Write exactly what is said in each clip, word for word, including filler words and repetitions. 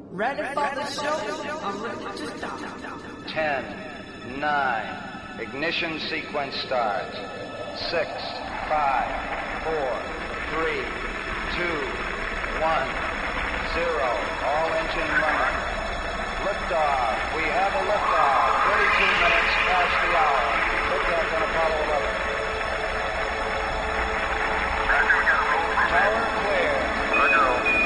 Ready for the show? I'm ready to start. Ten, nine, ignition sequence starts. Six, five, four, three, two, one, zero. All engine running. Liftoff. We have a liftoff. thirty-two minutes past the hour. Liftoff on Apollo eleven. Tower clear. Roger.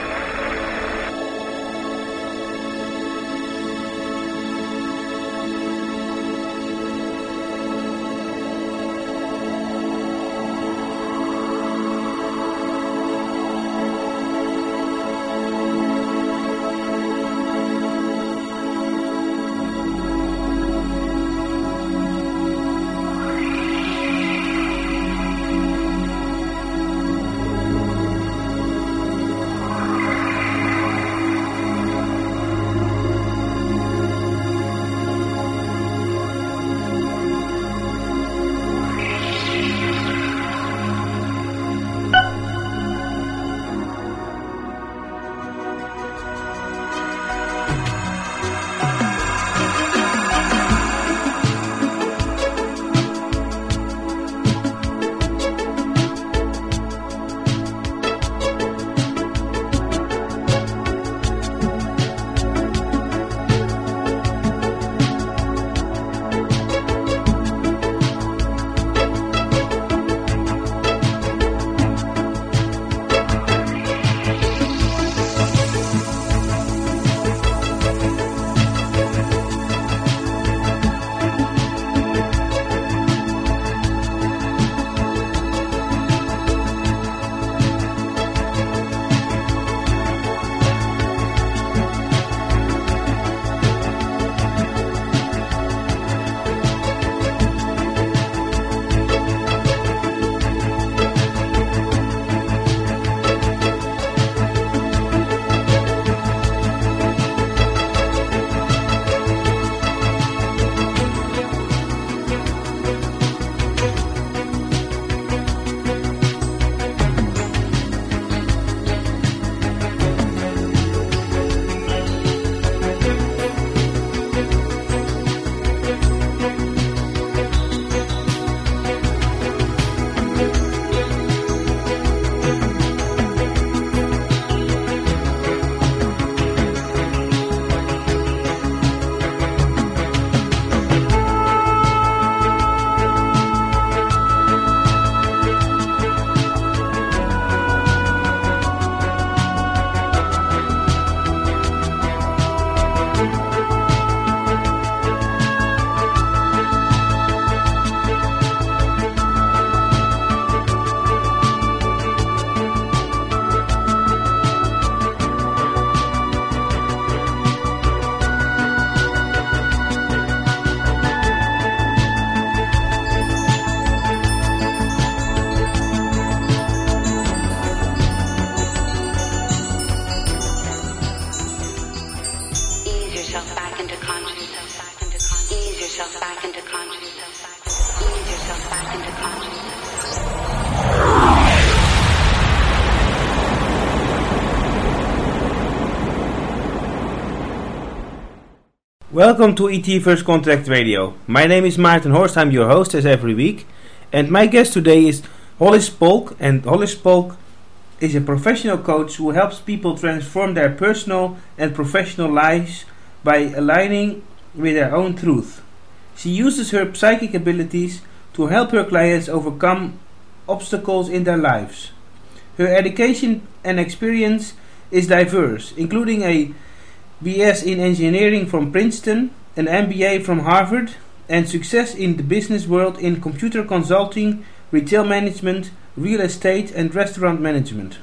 Welcome to E T First Contact Radio. My name is Maarten Horst, I'm your host as every week. And my guest today is Hollis Polk. And Hollis Polk is a professional coach who helps people transform their personal and professional lives by aligning with their own truth. She uses her psychic abilities to help her clients overcome obstacles in their lives. Her education and experience is diverse, including a B S in engineering from Princeton, an M B A from Harvard, and success in the business world in computer consulting, retail management, real estate, and restaurant management.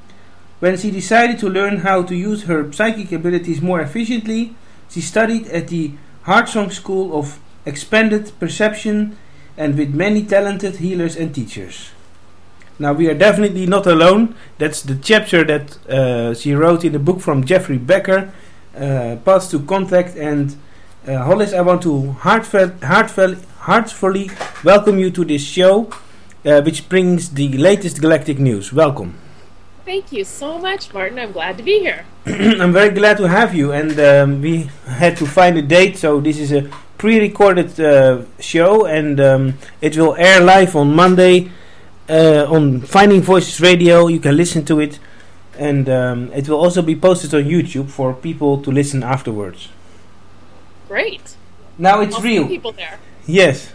When she decided to learn how to use her psychic abilities more efficiently, she studied at the Hartsong School of Expanded Perception and with many talented healers and teachers. Now, we are definitely not alone. That's the chapter that uh, she wrote in the book from Jeffrey Becker, uh, Paths to Contact. And uh, Hollis, I want to heartfelt, heartfelt, heartfully welcome you to this show, uh, which brings the latest galactic news. Welcome. Thank you so much, Martin. I'm glad to be here. I'm very glad to have you, and um, we had to find a date, so this is a pre-recorded uh, show, and um, it will air live on Monday uh, on Finding Voices Radio. You can listen to it, and um, it will also be posted on YouTube for people to listen afterwards. Great. Now it's I'll real. see people there. Yes.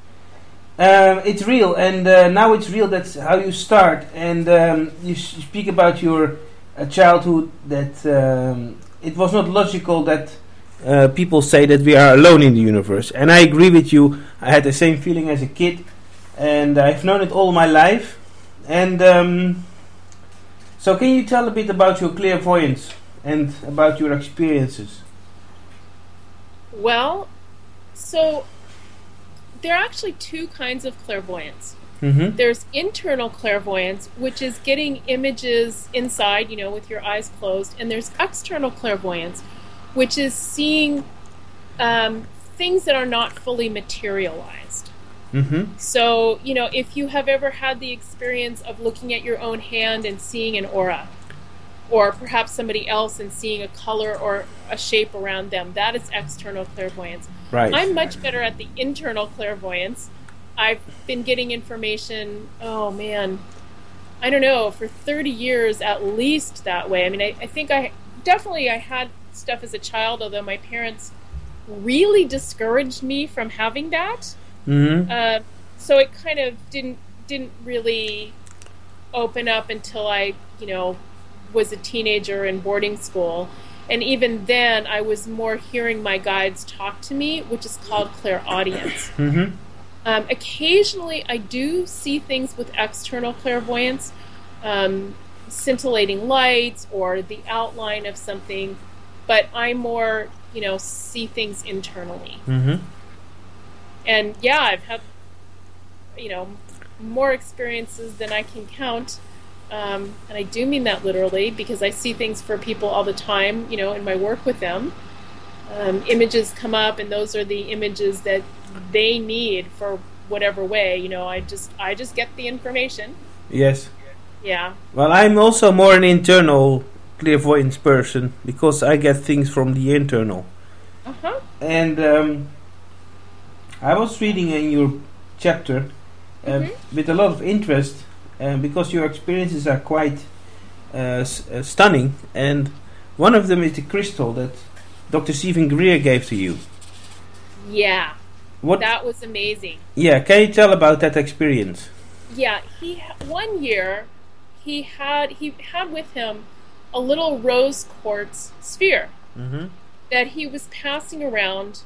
Um, it's real, and uh, now it's real. That's how you start, and um, you s- speak about your uh, childhood. That um, it was not logical that uh, people say that we are alone in the universe, and I agree with you. I had the same feeling as a kid, and I've known it all my life. And um, so, can you tell a bit about your clairvoyance and about your experiences? Well, so there are actually two kinds of clairvoyance. Mm-hmm. There's internal clairvoyance, which is getting images inside, you know, with your eyes closed. And there's external clairvoyance, which is seeing um, things that are not fully materialized. Mm-hmm. So, you know, if you have ever had the experience of looking at your own hand and seeing an aura, or perhaps somebody else and seeing a color or a shape around them, that is external clairvoyance. Right. I'm much better at the internal clairvoyance. I've been getting information, oh man, I don't know, for thirty years at least that way. I mean, I, I think I definitely I had stuff as a child, although my parents really discouraged me from having that. Mm-hmm. Uh, so it kind of didn't didn't really open up until I, you know, was a teenager in boarding school. And even then, I was more hearing my guides talk to me, which is called clairaudience. Mm-hmm. Um, occasionally, I do see things with external clairvoyance, um, scintillating lights or the outline of something, but I more, you know, see things internally. Mm-hmm. And yeah, I've had, you know, more experiences than I can count. Um, and I do mean that literally, because I see things for people all the time, you know, in my work with them. Um, images come up, and those are the images that they need for whatever way. You know, I just I just get the information. Yes. Yeah. Well, I'm also more an internal clairvoyance person, because I get things from the internal. Uh-huh. And um, I was reading in your chapter uh, Mm-hmm. with a lot of interest, uh, because your experiences are quite uh, s- uh, stunning. And one of them is the crystal that Doctor Stephen Greer gave to you. Yeah. What? That was amazing. Yeah, can you tell about that experience? Yeah, he ha- one year he had he had with him a little rose quartz sphere Mm-hmm. that he was passing around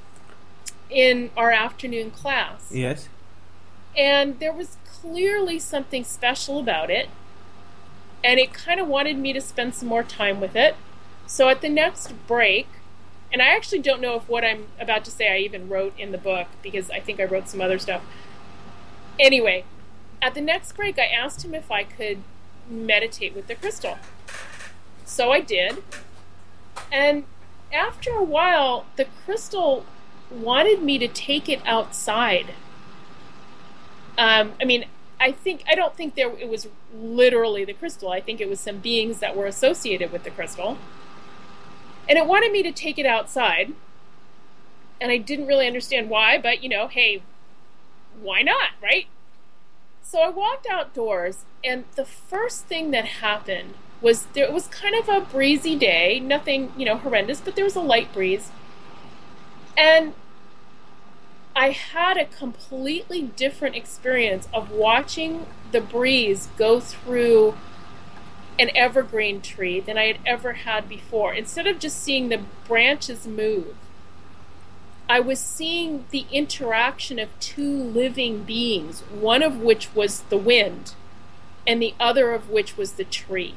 in our afternoon class. Yes. And there was clearly something special about it, and it kind of wanted me to spend some more time with it. So at the next break, and I actually don't know if what I'm about to say I even wrote in the book, because I think I wrote some other stuff. Anyway, at the next break, I asked him if I could meditate with the crystal. So I did. And after a while, the crystal wanted me to take it outside. Um, I mean, I think I don't think there it was literally the crystal. I think it was some beings that were associated with the crystal. And it wanted me to take it outside. And I didn't really understand why, but, you know, hey, why not, right? So I walked outdoors, and the first thing that happened was there it was kind of a breezy day, nothing, you know, horrendous, but there was a light breeze. And I had a completely different experience of watching the breeze go through an evergreen tree than I had ever had before. Instead of just seeing the branches move, I was seeing the interaction of two living beings, one of which was the wind, and the other of which was the tree.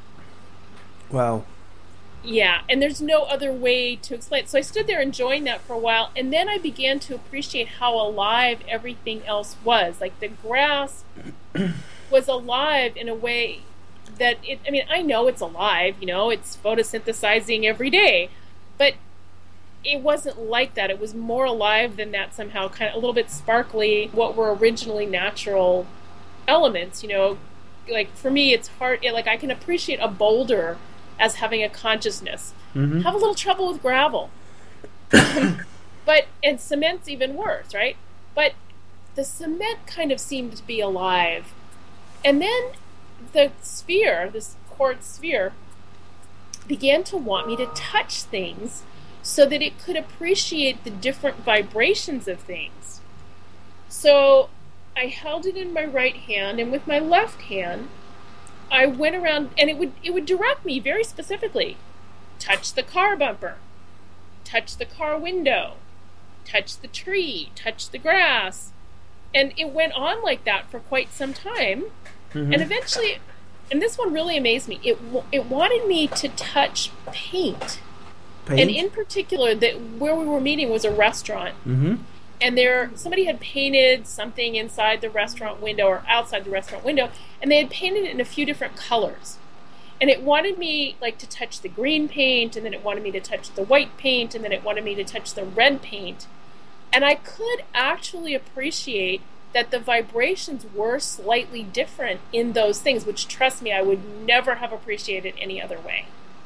Wow. Yeah, and there's no other way to explain it. So I stood there enjoying that for a while, and then I began to appreciate how alive everything else was. Like the grass was alive in a way that it, I mean, I know it's alive, you know, it's photosynthesizing every day, but it wasn't like that. It was more alive than that somehow, kind of a little bit sparkly, what were originally natural elements, you know, like for me, it's hard. It, like I can appreciate a boulder as having a consciousness. Mm-hmm. Have a little trouble with gravel, but and cement's even worse, right? But the cement kind of seemed to be alive, and then the sphere, this quartz sphere, began to want me to touch things so that it could appreciate the different vibrations of things. So I held it in my right hand, and with my left hand, I went around, and it would it would direct me very specifically. Touch the car bumper, touch the car window, touch the tree, touch the grass. And it went on like that for quite some time. Mm-hmm. And eventually, and this one really amazed me, it it wanted me to touch paint. Paint? And in particular, that where we were meeting was a restaurant. Mm-hmm. And there, somebody had painted something inside the restaurant window or outside the restaurant window, and they had painted it in a few different colors. And it wanted me like to touch the green paint, and then it wanted me to touch the white paint, and then it wanted me to touch the red paint. And I could actually appreciate that the vibrations were slightly different in those things, which, trust me, I would never have appreciated any other way.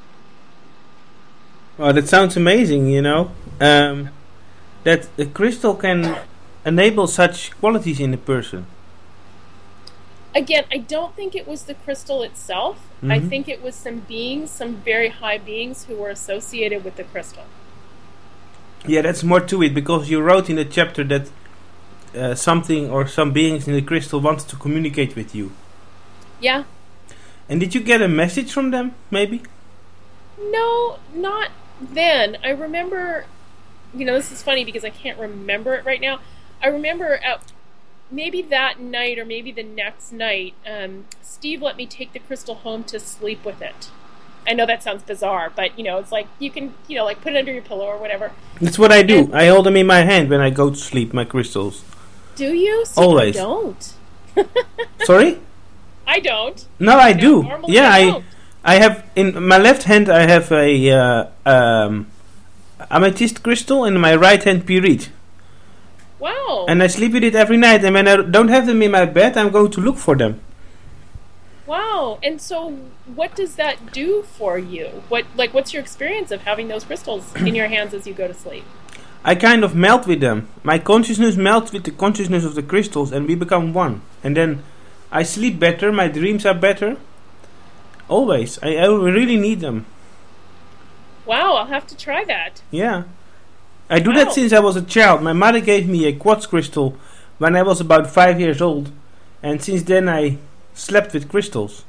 Well, that sounds amazing, you know. Um, that a crystal can enable such qualities in a person. Again, I don't think it was the crystal itself. Mm-hmm. I think it was some beings, some very high beings who were associated with the crystal. Yeah, that's more to it, because you wrote in the chapter that uh, something or some beings in the crystal wanted to communicate with you. Yeah. And did you get a message from them, maybe? No, not then. I remember, you know, this is funny because I can't remember it right now. I remember at maybe that night or maybe the next night, um, Steve let me take the crystal home to sleep with it. I know that sounds bizarre, but, you know, it's like you can, you know, like put it under your pillow or whatever. That's what I do. And I hold them in my hand when I go to sleep, my crystals. Do you? See, Always. I don't. Sorry? I don't. No, I no, do. normally Yeah, I, I don't. I have, in my left hand I have a uh, um, amethyst crystal, and in my right hand pyrite. Wow. And I sleep with it every night, and when I don't have them in my bed, I'm going to look for them. Wow. And so what does that do for you? What like what's your experience of having those crystals in your hands as you go to sleep? I kind of melt with them. My consciousness melts with the consciousness of the crystals, and we become one. And then I sleep better, my dreams are better. Always. I, I really need them. Wow, I'll have to try that. Yeah. I do Wow. that since I was a child. My mother gave me a quartz crystal when I was about five years old. And since then I slept with crystals.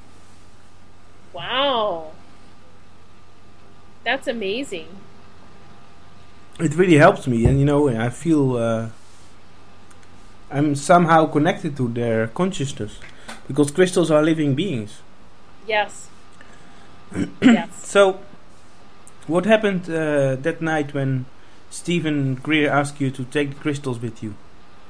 Wow. That's amazing. It really helps me, and you know, I feel uh, I'm somehow connected to their consciousness, because crystals are living beings. Yes. Yes. So, what happened uh, that night when Stephen Greer asked you to take the crystals with you?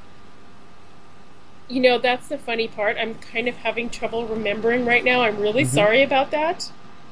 You know, that's the funny part. I'm kind of having trouble remembering right now. I'm really Mhm. sorry about that.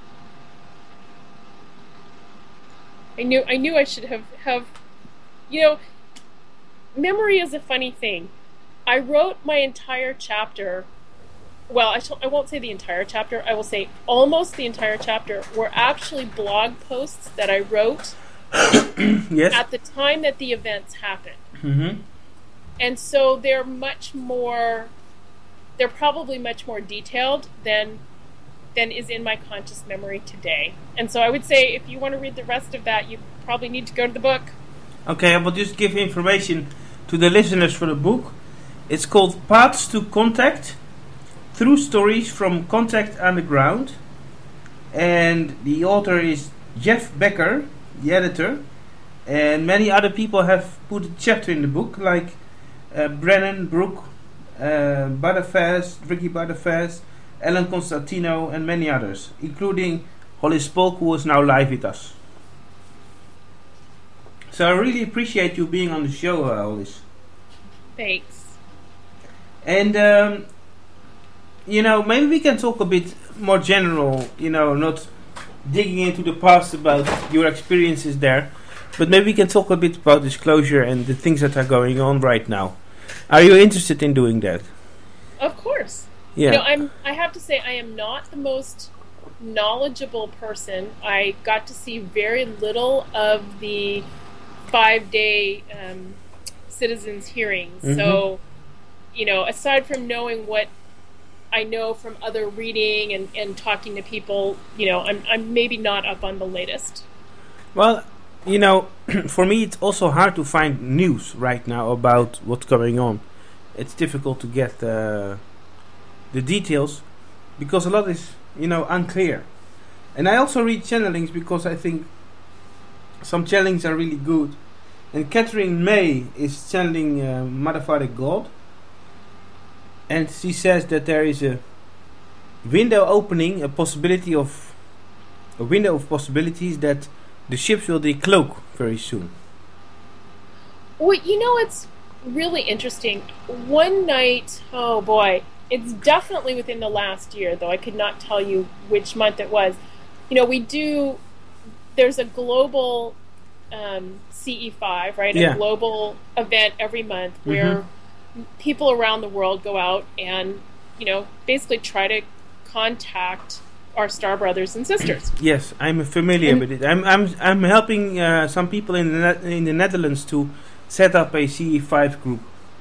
I knew I knew I should have, have you know, memory is a funny thing. I wrote my entire chapter, well, I, sh- I won't say the entire chapter, I will say almost the entire chapter were actually blog posts that I wrote Yes. at the time that the events happened. Mm-hmm. And so they're much more, they're probably much more detailed than than is in my conscious memory today. And so I would say if you want to read the rest of that, you probably need to go to the book. Okay, I will just give information to the listeners for the book. It's called Paths to Contact, True Stories from Contact Underground. And the author is Jeff Becker, the editor. And many other people have put a chapter in the book, like uh, Brennan, Brooke, uh, Butterfast, Ricky Butterfast, Ellen Constantino, and many others, including Hollis Polk, who is now live with us. So I really appreciate you being on the show, uh, Hollis. Thanks. And, um, you know, maybe we can talk a bit more general, you know, not digging into the past about your experiences there, but maybe we can talk a bit about disclosure and the things that are going on right now. Are you interested in doing that? Of course. Yeah. You know, I'm. I have to say, I am not the most knowledgeable person. I got to see very little of the five-day um, citizens' hearings. Mhm. So, you know, aside from knowing what I know from other reading and, and talking to people, you know, I'm I'm maybe not up on the latest. Well, you know, for me it's also hard to find news right now about what's going on. It's difficult to get uh, the details because a lot is, you know, unclear. And I also read channelings because I think some channelings are really good. And Catherine May is channeling uh, Mother Father God. And she says that there is a window opening, a possibility of a window of possibilities that the ships will decloak very soon. Well, you know, it's really interesting. One night, oh boy, it's definitely within the last year, though I could not tell you which month it was. You know, we do, there's a global um, C E five, right? Yeah. A global event every month where Mhm. people around the world go out and, you know, basically try to contact our star brothers and sisters. Yes, I'm familiar And- with it. I'm I'm I'm helping uh, some people in the Net- in the Netherlands to set up a C E five group.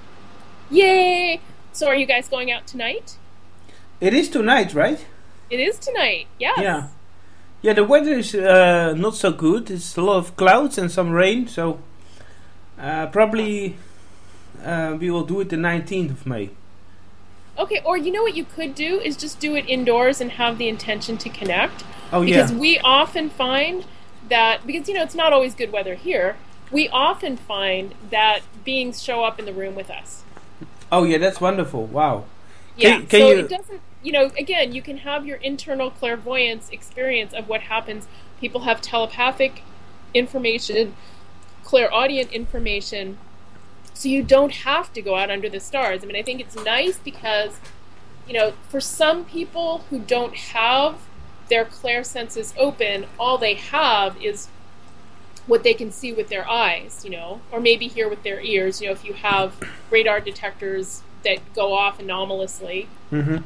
Yay! So are you guys going out tonight? It is tonight, right? It is tonight, yes. Yeah. Yeah, the weather is uh, not so good. It's a lot of clouds and some rain, so uh, probably uh, we will do it the nineteenth of May. Okay, or you know what you could do is just do it indoors and have the intention to connect. Oh, Because yeah. we often find that, because, you know, it's not always good weather here, we often find that beings show up in the room with us. Oh, yeah, that's wonderful. Wow. Yeah, Can- can so you- it doesn't, you know, again, you can have your internal clairvoyance experience of what happens. People have telepathic information, clairaudient information, so you don't have to go out under the stars. I mean, I think it's nice because, you know, for some people who don't have their clair senses open, all they have is what they can see with their eyes, you know, or maybe hear with their ears. You know, if you have radar detectors that go off anomalously. Mm-hmm.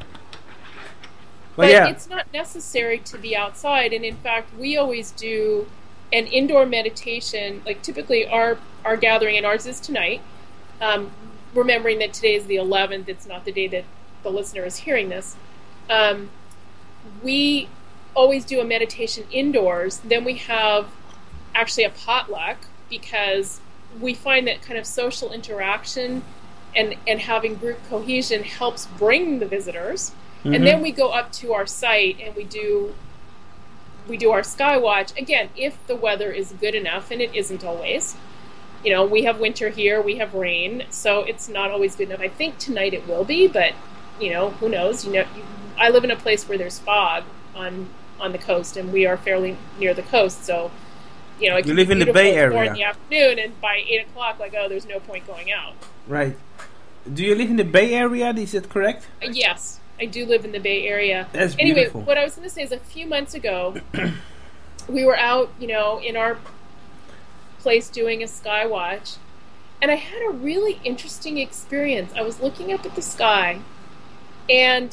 But Well, yeah. it's not necessary to be outside. And in fact, we always do an indoor meditation. Like typically our, our gathering, and ours is tonight, um, remembering that today is the eleventh. It's not the day that the listener is hearing this. Um, we always do a meditation indoors. Then we have actually a potluck because we find that kind of social interaction and, and having group cohesion helps bring the visitors. Mhm. And then we go up to our site and we do we do our sky watch again if the weather is good enough, and it isn't always. You know, we have winter here, we have rain, so it's not always good enough. I think tonight it will be, but you know, who knows? You know, you, I live in a place where there's fog on on the coast, and we are fairly near the coast, so you know, it You can live be in the beautiful Bay at four Area. in the afternoon, and by eight o'clock, like, oh, there's no point going out. Right. Do you live in the Bay Area? Is that correct? Uh, Yes, I do live in the Bay Area. That's Anyway, beautiful. what I was going to say is a few months ago, we were out, you know, in our place doing a sky watch, and I had a really interesting experience. I was looking up at the sky, and,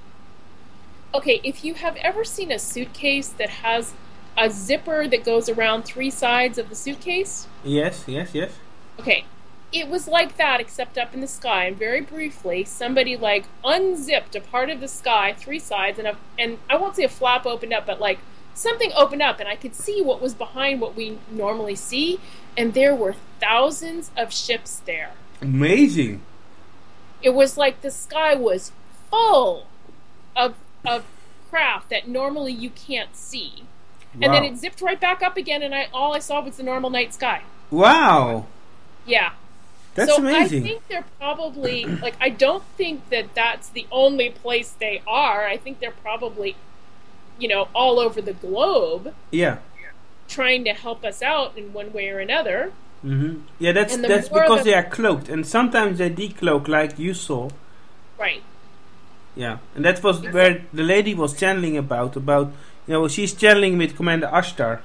okay, if you have ever seen a suitcase that has a zipper that goes around three sides of the suitcase, Yes, yes, yes. okay, it was like that except up in the sky, and very briefly somebody like unzipped a part of the sky, three sides, and a, and I won't say a flap opened up, but like something opened up, and I could see what was behind what we normally see, and there were thousands of ships there. Amazing. It was like the sky was full of of craft that normally you can't see. And then Wow. it zipped right back up again, and I all I saw was the normal night sky. Wow. Yeah. That's so amazing. I think they're probably, like, I don't think that that's the only place they are. I think they're probably, you know, all over the globe Yeah. trying to help us out in one way or another. Mm-hmm. Yeah, that's And the that's more because the- they are cloaked, and sometimes they decloak, like you saw. Right. Yeah, and that was where the lady was channeling about. About you know, she's channeling with Commander Ashtar,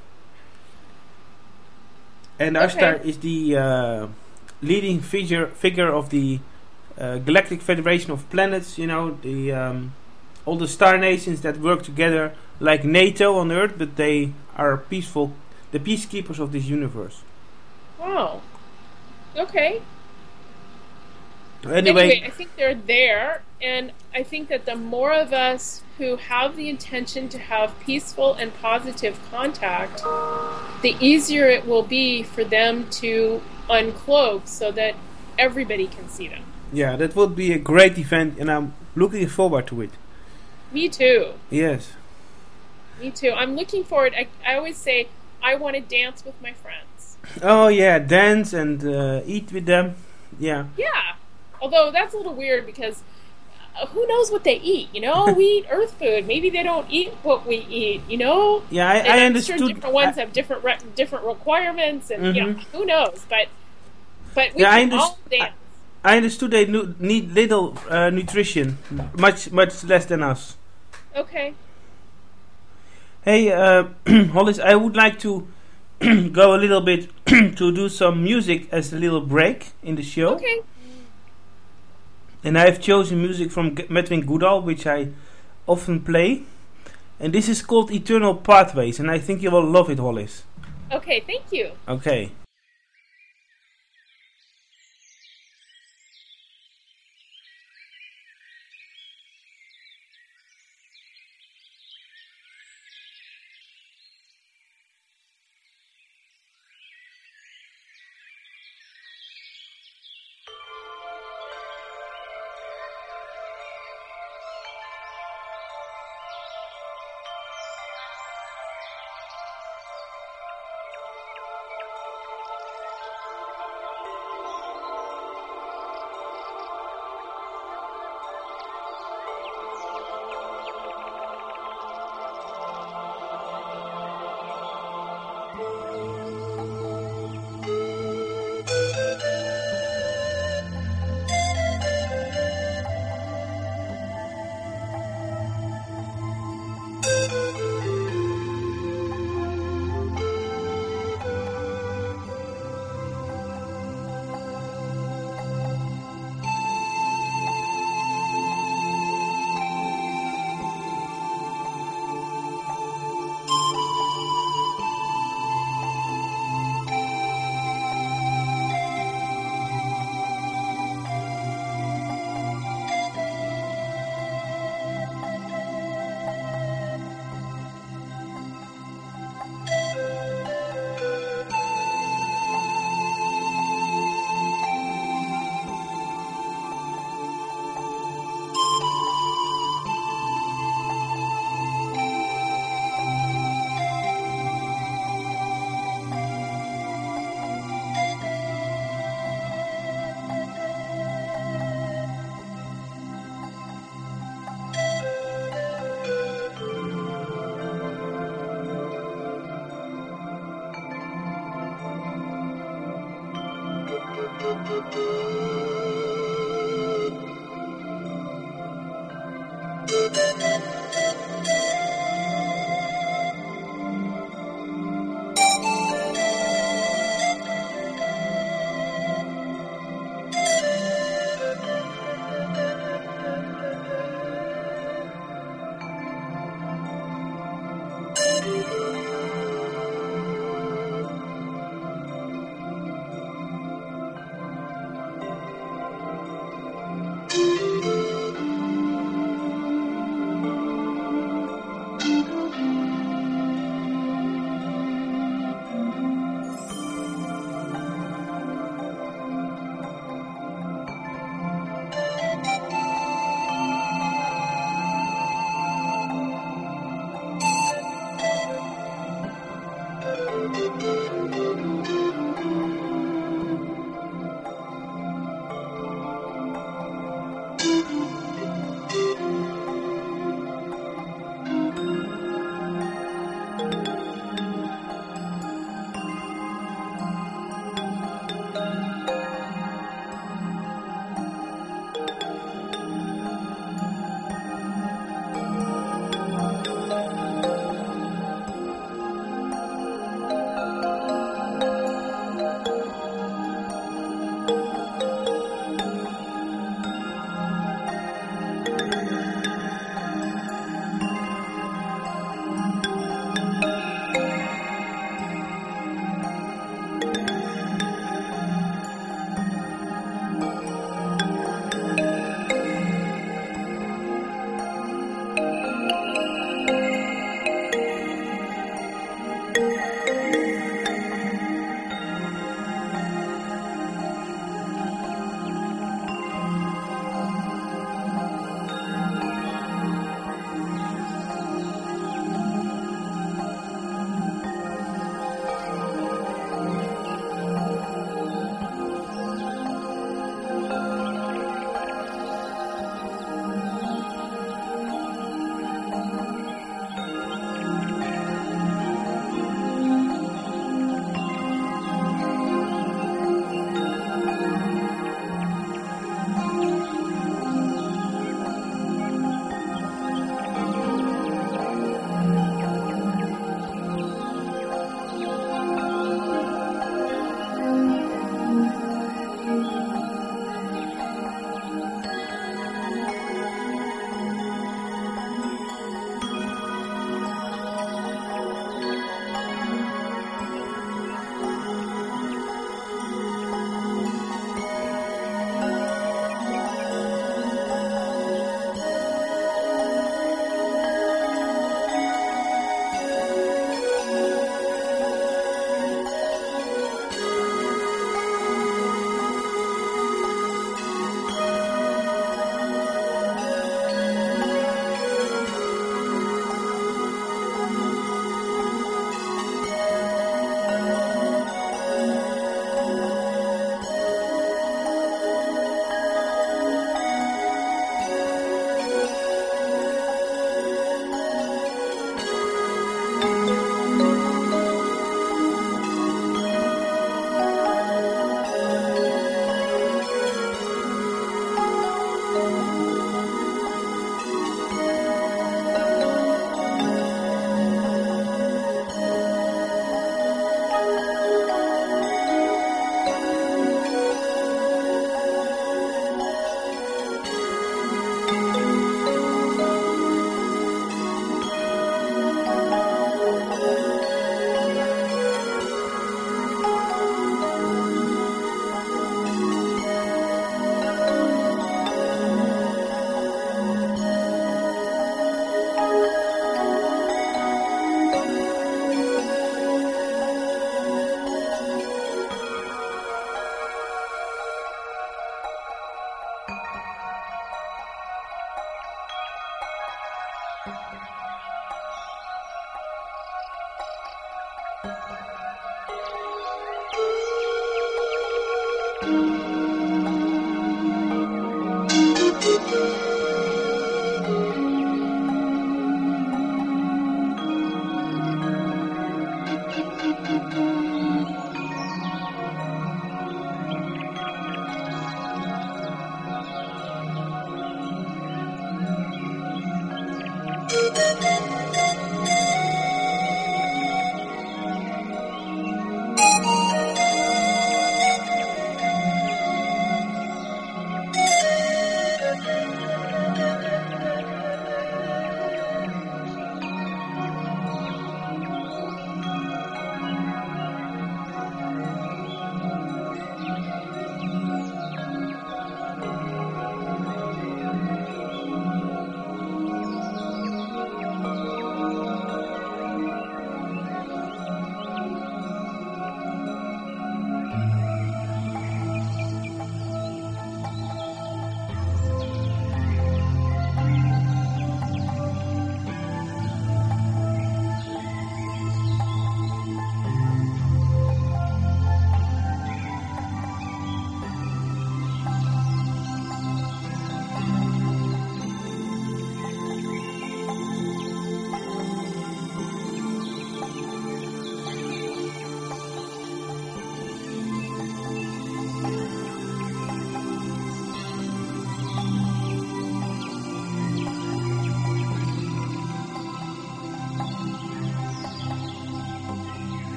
and Okay. Ashtar is the uh, leading figure figure of the uh, Galactic Federation of Planets. You know, the um, all the star nations that work together like NATO on Earth, but they are peaceful, the peacekeepers of this universe. Oh. Okay. Anyway, Anyway, I think they're there, and I think that the more of us who have the intention to have peaceful and positive contact, the easier it will be for them to uncloak so that everybody can see them. yeah, that would be a great event, and I'm looking forward to it. Me too. Yes. Me too. I'm looking forward. I, I always say, I want to dance with my friends. Oh yeah, dance and uh, eat with them. Yeah. Yeah. Although that's a little weird because uh, who knows what they eat, you know? We eat earth food. Maybe they don't eat what we eat, you know? Yeah, I, And I I'm understood. sure different ones I- have different re- different requirements, and you know, Mhm. who knows? But but we Yeah, I can all underst- dance. I understood they nu- need little uh, nutrition, much much less than us. Okay. Hey, uh, Hollis, I would like to go a little bit to do some music as a little break in the show. Okay. And I have chosen music from G- Medwin Goodall, which I often play. And this is called Eternal Pathways, and I think you will love it, Hollis. Okay. Thank you. Okay.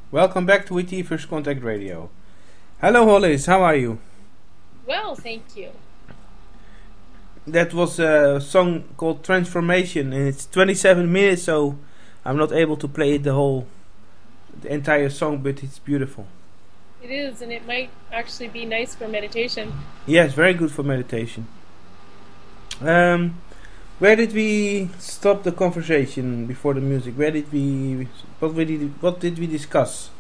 Welcome back to E T First Contact Radio. Hello Hollis, how are you? Well, thank you. That was a song called Transformation, and it's twenty-seven minutes, so I'm not able to play it the whole, the entire song, but it's beautiful. It is, and it might actually be nice for meditation. Yes, very good for meditation. Um, where did we stop the conversation before the music? Where did we, what we did, what did we discuss?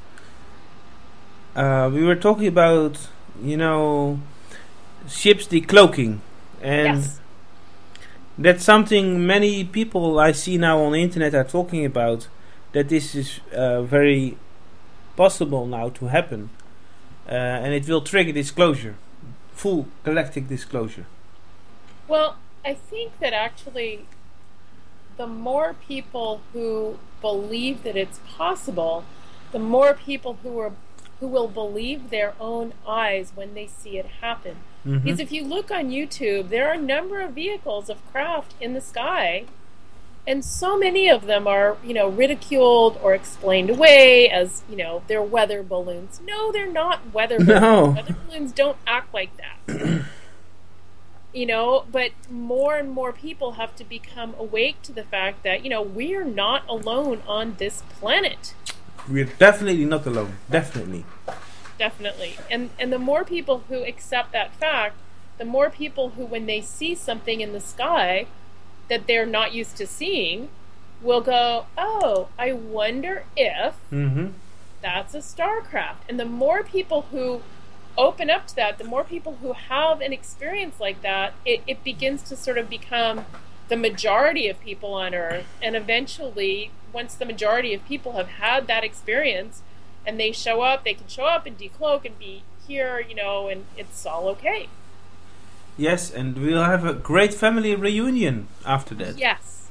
Uh, we were talking about, you know, ships decloaking, and Yes. that's something many people I see now on the internet are talking about. That this is uh, very possible now to happen, uh, and it will trigger disclosure, full galactic disclosure. Well, I think that actually the more people who believe that it's possible, the more people who are who will believe their own eyes when they see it happen. Mhm. Because if you look on YouTube, there are a number of vehicles of craft in the sky, and so many of them are, you know, ridiculed or explained away as, you know, they're weather balloons. No, they're not weather balloons. No. Weather balloons don't act like that. You know, but more and more people have to become awake to the fact that, you know, we're not alone on this planet. We're definitely not alone. Definitely. Definitely. And and the more people who accept that fact, the more people who, when they see something in the sky that they're not used to seeing, will go, oh, I wonder if Mm-hmm. that's a starcraft. And the more people who open up to that, the more people who have an experience like that, it, it begins to sort of become the majority of people on Earth. And eventually, once the majority of people have had that experience and they show up, they can show up and decloak and be here, you know, and it's all okay. Yes, and we'll have a great family reunion after that. Yes.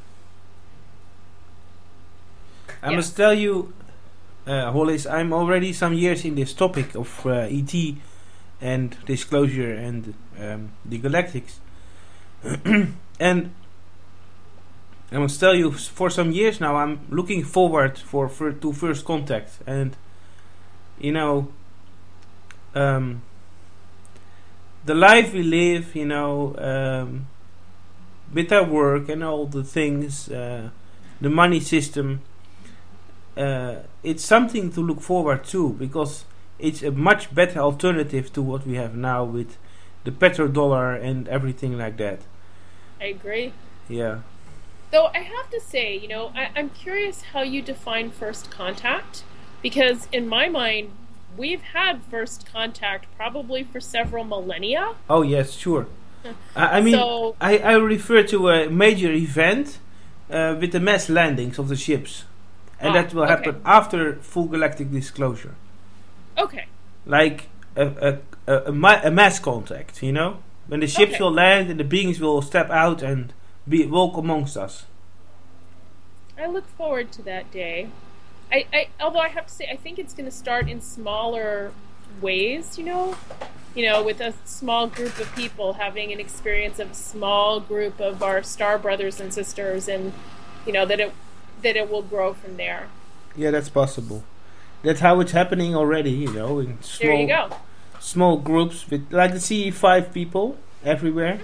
I Yes. must tell you, uh, Hollis, I'm already some years in this topic of uh, E T and disclosure and um, the galactics. And I must tell you, for some years now, I'm looking forward for, for to first contact, and you know, um, the life we live, you know, um, with our work and all the things, uh, the money system. Uh, it's something to look forward to, because it's a much better alternative to what we have now with the petrodollar and everything like that. I agree. Yeah. Though I have to say, you know, I, I'm curious how you define first contact, because in my mind, we've had first contact probably for several millennia. Oh yes, sure. I, I mean, So- I, I refer to a major event uh, with the mass landings of the ships, and Ah, that will okay. happen after full galactic disclosure, Okay. like a a, a, a, ma- a mass contact. You know, when the ships Okay. will land and the beings will step out and be walk amongst us. I look forward to that day. I, I although I have to say, I think it's going to start in smaller ways, you know? You know, with a small group of people having an experience of a small group of our star brothers and sisters, and, you know, that it that it will grow from there. Yeah, that's possible. That's how it's happening already. You know, in small There you go. small groups with like the C E five people everywhere.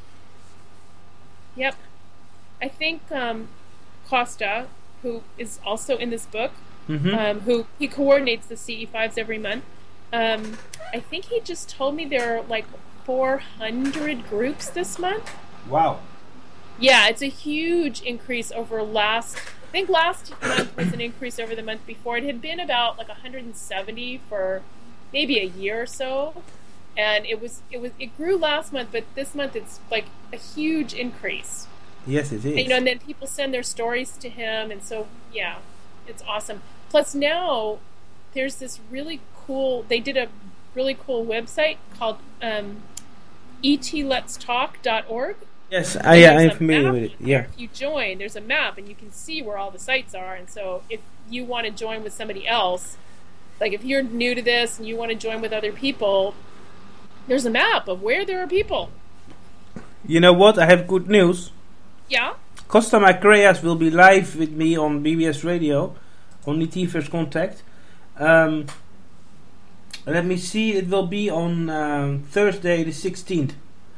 Yep. I think um, Costa, who is also in this book, Mm-hmm. um, who he coordinates the C E fives every month. Um, I think he just told me there are like four hundred groups this month. Wow. Yeah, it's a huge increase over last. I think last month was an increase over the month before. It had been about like one hundred seventy for maybe a year or so, and it was it was it grew last month, but this month it's like a huge increase. Yes, it is. And, you know, and then people send their stories to him, and so yeah, it's awesome. Plus now there's this really cool. They did a really cool website called um, e t lets talk dot org. Yes, I, yeah, There's I'm a familiar map with it. in Yeah. there. If you join, there's a map, and you can see where all the sites are. And so, if you want to join with somebody else, like if you're new to this and you want to join with other people, there's a map of where there are people. You know what? I have good news. Yeah. Costa Macreas will be live with me on B B S Radio on E T First Contact. Um, let me see. It will be on um, Thursday the sixteenth.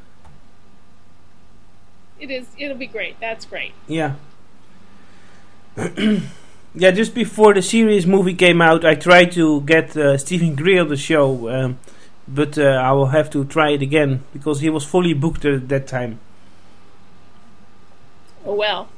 It is. It'll be great. That's great. Yeah. Yeah, just before the series movie came out, I tried to get uh, Stephen Greer on the show, um, but uh, I will have to try it again because he was fully booked at that time. Oh well.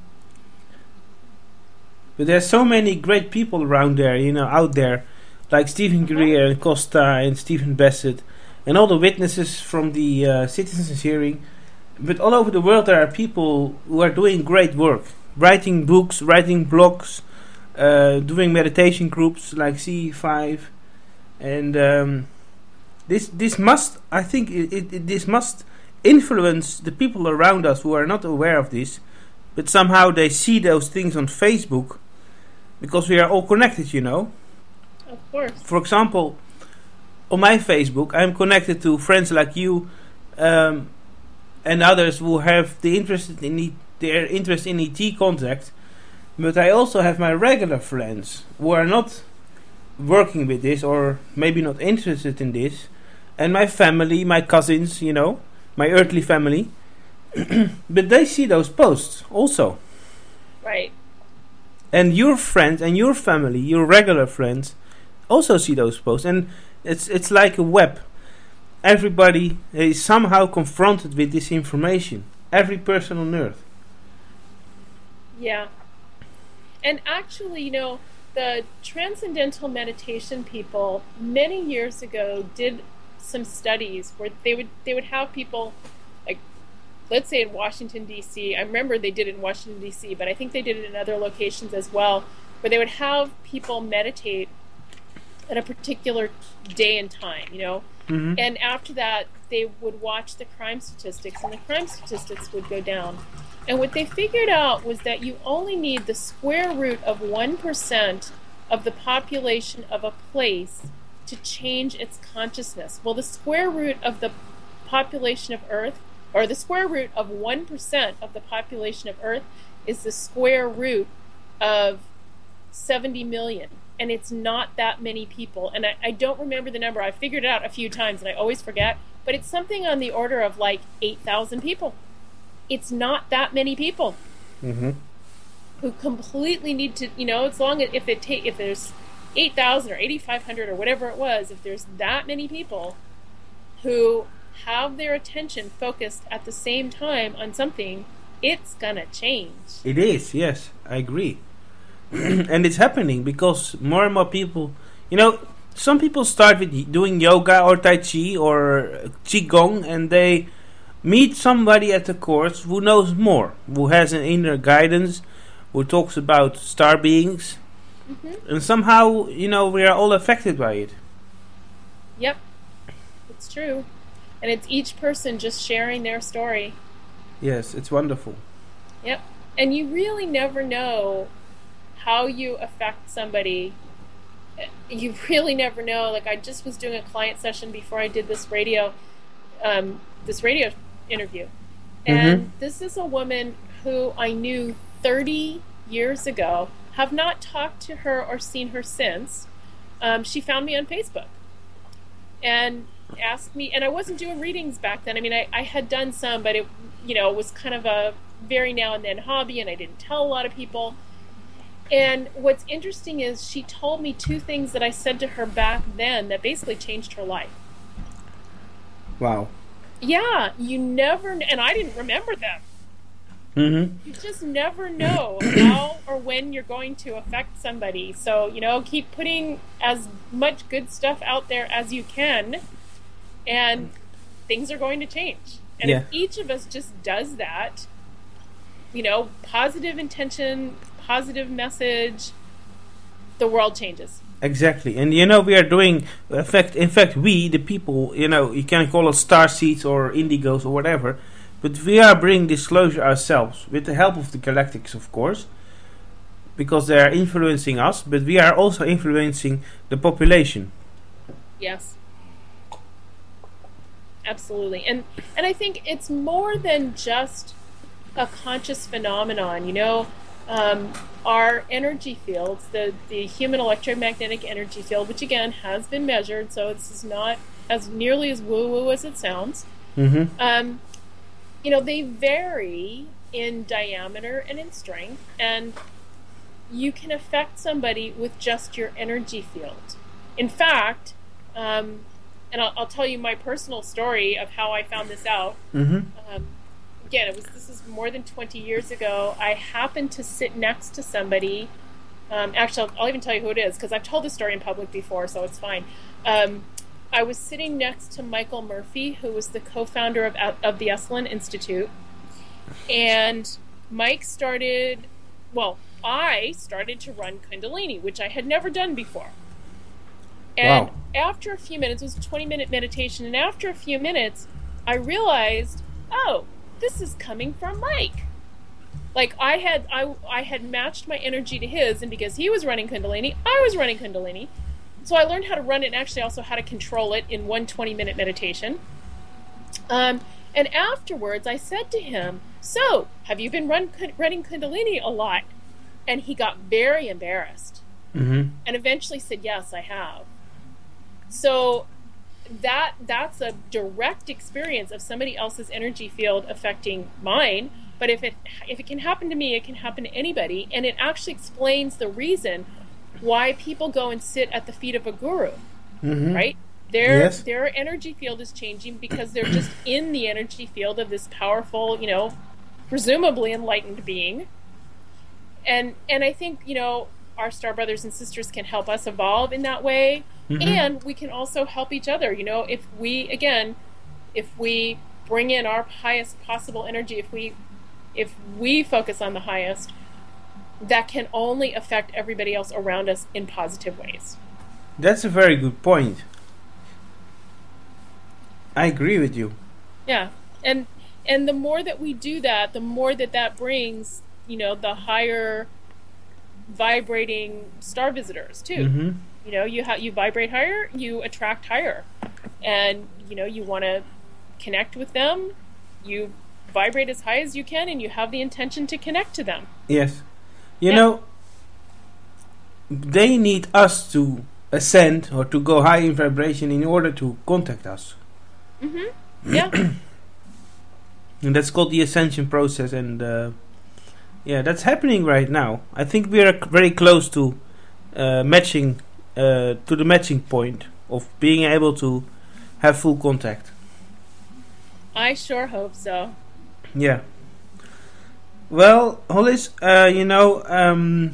But there's so many great people around there, you know, out there, like Stephen Greer and Costa and Stephen Bassett, and all the witnesses from the uh, citizens' hearing. But all over the world, there are people who are doing great work, writing books, writing blogs, uh, doing meditation groups like C five, and um, this this must, I think, it, it, it, this must influence the people around us who are not aware of this, but somehow they see those things on Facebook, because we are all connected, you know. Of course. For example, on my Facebook, I'm connected to friends like you. Um, and others who have the interest in e- their interest in E T contact, but I also have my regular friends who are not working with this or maybe not interested in this, and my family, my cousins, you know, my earthly family, but they see those posts also. Right. And your friends and your family, your regular friends, also see those posts, and it's it's like a web. Everybody is somehow confronted with this information. Every person on earth. Yeah. And actually, you know, the transcendental meditation people many years ago did some studies where they would they would have people, like, let's say in Washington, D C. I remember they did it in Washington, D C, but I think they did it in other locations as well, where they would have people meditate at a particular day and time, you know. Mm-hmm. And after that, they would watch the crime statistics, and the crime statistics would go down. And what they figured out was that you only need the square root of one percent of the population of a place to change its consciousness. Well, the square root of the population of Earth, or the square root of one percent of the population of Earth, is the square root of seventy million. And it's not that many people. And I, I don't remember the number. I figured it out a few times, and I always forget. But it's something on the order of like eight thousand people. It's not that many people mm-hmm. who completely need to, you know, as long as if it ta- if there's eight thousand or eighty-five hundred or whatever it was, if there's that many people who have their attention focused at the same time on something, it's going to change. It is, yes, I agree. And it's happening because more and more people, you know, some people start with doing yoga or Tai Chi or Qigong, and they meet somebody at the course who knows more, who has an inner guidance, who talks about star beings, mm-hmm. and somehow, you know, we are all affected by it. Yep, it's true. And it's each person just sharing their story. Yes, it's wonderful. Yep. And you really never know how you affect somebody. You really never know. Like, I just was doing a client session before I did this radio um, this radio interview. And mm-hmm. this is a woman who I knew thirty years ago, have not talked to her or seen her since. Um, she found me on Facebook and asked me, and I wasn't doing readings back then. I mean, I, I had done some, but it, you know, was kind of a very now and then hobby, and I didn't tell a lot of people. And what's interesting is she told me two things that I said to her back then that basically changed her life. Wow. Yeah, you never, and I didn't remember them. Mm-hmm. You just never know how or when you're going to affect somebody. So, you know, keep putting as much good stuff out there as you can, and things are going to change. And yeah. if each of us just does that, you know, positive intention, positive message, the world changes. Exactly. And you know, we are doing, in fact, in fact, we, the people, you know, you can call it star seeds or indigos or whatever, but we are bringing disclosure ourselves with the help of the galactics, of course, because they are influencing us, but we are also influencing the population. Yes. Absolutely. And and I think it's more than just a conscious phenomenon, you know. um, our energy fields, the, the human electromagnetic energy field, which again has been measured, so this is not as nearly as woo-woo as it sounds, Mm-hmm. um, you know, they vary in diameter and in strength, and you can affect somebody with just your energy field. In fact, um, and I'll, I'll tell you my personal story of how I found this out. Mm-hmm. Um, again, it was this is more than twenty years ago. I happened to sit next to somebody. Um, actually, I'll, I'll even tell you who it is because I've told this story in public before, so it's fine. Um, I was sitting next to Michael Murphy, who was the co-founder of of the Esalen Institute, and Mike started. Well, I started to run Kundalini, which I had never done before. And Wow. after a few minutes, it was a twenty-minute meditation, and after a few minutes, I realized, oh, this is coming from Mike. Like I had, I, I had matched my energy to his, and because he was running Kundalini, I was running Kundalini. So I learned how to run it, and actually also how to control it in one twenty-minute meditation. Um, and afterwards, I said to him, "So, have you been run, running Kundalini a lot?" And he got very embarrassed, Mm-hmm. and eventually said, "Yes, I have." So that that's a direct experience of somebody else's energy field affecting mine. But if it if it can happen to me, it can happen to anybody, and it actually explains the reason why people go and sit at the feet of a guru, Mm-hmm. right? Their Yes. their energy field is changing because they're just in the energy field of this powerful, you know, presumably enlightened being. And and I think, you know, our star brothers and sisters can help us evolve in that way. Mhm. And we can also help each other. You know, if we, again, if we bring in our highest possible energy, if we if we focus on the highest, that can only affect everybody else around us in positive ways. That's a very good point. I agree with you. Yeah. And and the more that we do that, the more that that brings, you know, the higher vibrating star visitors too. Mm-hmm. You know, you ha- you vibrate higher, you attract higher. And, you know, you want to connect with them, you vibrate as high as you can, and you have the intention to connect to them. Yes. You Yeah. know, they need us to ascend or to go high in vibration in order to contact us. Mm-hmm. Yeah. And that's called the ascension process. And uh, yeah, that's happening right now. I think we are c- very close to uh, matching, uh, to the matching point of being able to have full contact. I sure hope so. Yeah. Well, Hollis, uh, you know, um,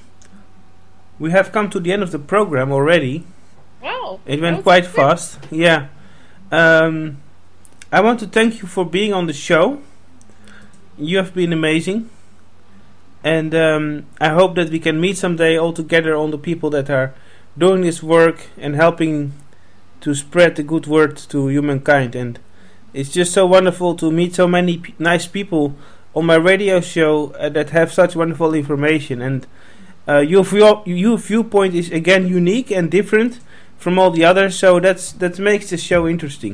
we have come to the end of the program already. Wow. It that went was quite quick. fast. Yeah. Um, I want to thank you for being on the show. You have been amazing. And um, I hope that we can meet someday all together, all the people that are doing this work and helping to spread the good word to humankind. And it's just so wonderful to meet so many p- nice people on my radio show uh, that have such wonderful information. And uh, your, view- your viewpoint is again unique and different from all the others, so that's that makes the show interesting.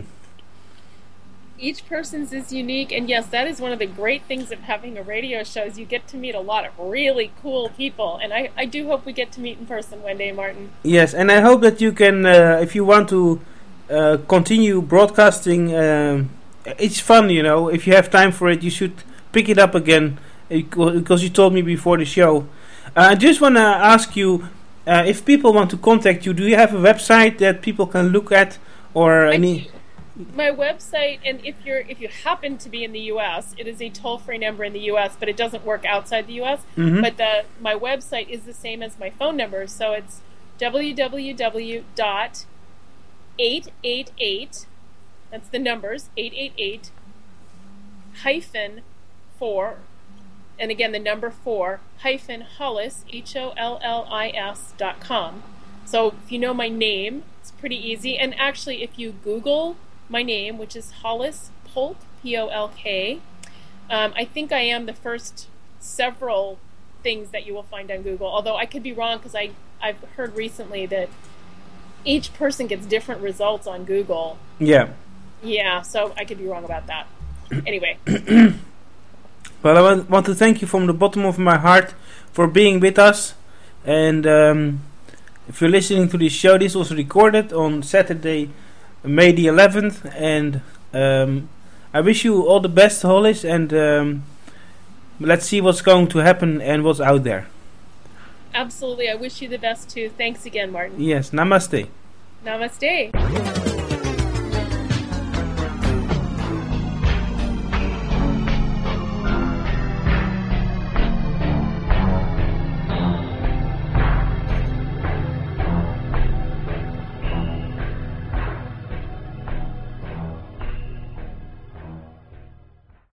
Each person's is unique, and yes, that is one of the great things of having a radio show is you get to meet a lot of really cool people, and I, I do hope we get to meet in person one day, Martin. Yes, and I hope that you can, uh, if you want to uh, continue broadcasting, um, it's fun, you know. If you have time for it, you should pick it up again, because you told me before the show. Uh, I just want to ask you, uh, if people want to contact you, do you have a website that people can look at, or I any? do. My website, and if you're if you happen to be in the U S, it is a toll-free number in the U S, but it doesn't work outside the U S. Mhm. But the my website is the same as my phone number, so it's w w w dot eight eight eight. That's the numbers eight eight eight hyphen four, and again the number four hyphen Hollis H O L L I S dot com. So if you know my name, it's pretty easy. And actually, if you Google my name, which is Hollis Polk, P O L K, um, I think I am the first several things that you will find on Google. Although I could be wrong, because I I've heard recently that each person gets different results on Google. Yeah. Yeah, so I could be wrong about that. Anyway, Well, I want, want to thank you from the bottom of my heart for being with us. And um, if you're listening to this show, this was recorded on Saturday, May the eleventh. And um, I wish you all the best, Hollis. And um, let's see what's going to happen and what's out there. Absolutely. I wish you the best too. Thanks again, Martin. Yes. Namaste. Namaste.